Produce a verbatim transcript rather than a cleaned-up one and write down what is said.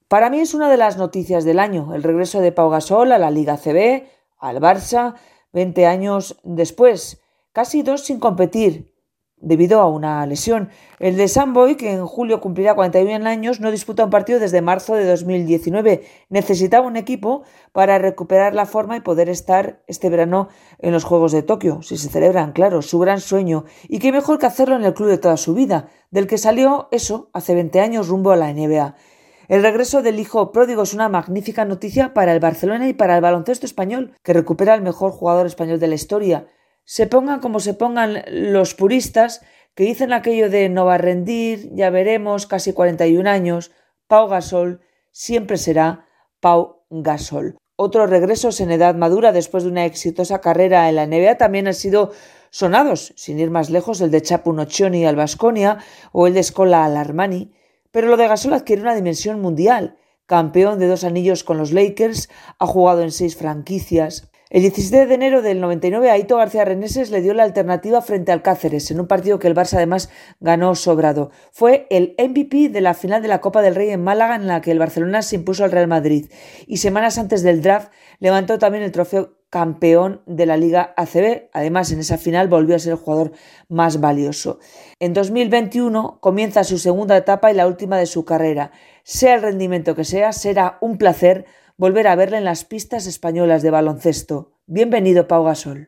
Para mí es una de las noticias del año, el regreso de Pau Gasol a la Liga A C B, al Barça, veinte años después, casi dos sin competir, debido a una lesión. El de Samboy, que en julio cumplirá cuarenta y uno años, no disputa un partido desde marzo de dos mil diecinueve. Necesitaba un equipo para recuperar la forma y poder estar este verano en los Juegos de Tokio, si se celebran, claro, su gran sueño. Y qué mejor que hacerlo en el club de toda su vida, del que salió eso hace veinte años rumbo a la N B A. El regreso del hijo pródigo es una magnífica noticia para el Barcelona y para el baloncesto español, que recupera al mejor jugador español de la historia. Se pongan como se pongan los puristas, que dicen aquello de no va a rendir, ya veremos, casi cuarenta y un años, Pau Gasol siempre será Pau Gasol. Otros regresos en edad madura después de una exitosa carrera en la N B A también han sido sonados, sin ir más lejos, el de Chapu Nocioni al Baskonia o el de Scola al Armani. Pero lo de Gasol adquiere una dimensión mundial. Campeón de dos anillos con los Lakers, ha jugado en seis franquicias. El diecisiete de enero del noventa y nueve, Aito García Reneses le dio la alternativa frente al Cáceres, en un partido que el Barça además ganó sobrado. Fue el M V P de la final de la Copa del Rey en Málaga, en la que el Barcelona se impuso al Real Madrid. Y semanas antes del draft levantó también el trofeo campeón de la Liga A C B. Además, en esa final volvió a ser el jugador más valioso. En dos mil veintiuno comienza su segunda etapa y la última de su carrera. Sea el rendimiento que sea, será un placer volver a verle en las pistas españolas de baloncesto. Bienvenido, Pau Gasol.